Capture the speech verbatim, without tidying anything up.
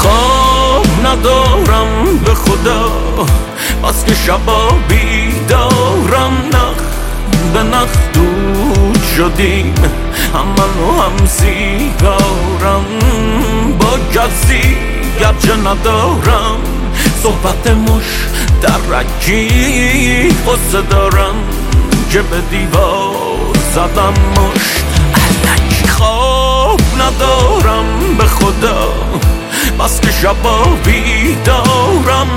خواب ندارم به خدا، بس که شبا بیدارم. نخ به نخ دود شدیم، هم من و هم سیگارم. با کسی گرچه ندارم صحبت مشترکی، قصه دارم که به دیوار زدم مشت. الکی خواب ندارم به خدا، بس که شبا بیدارم.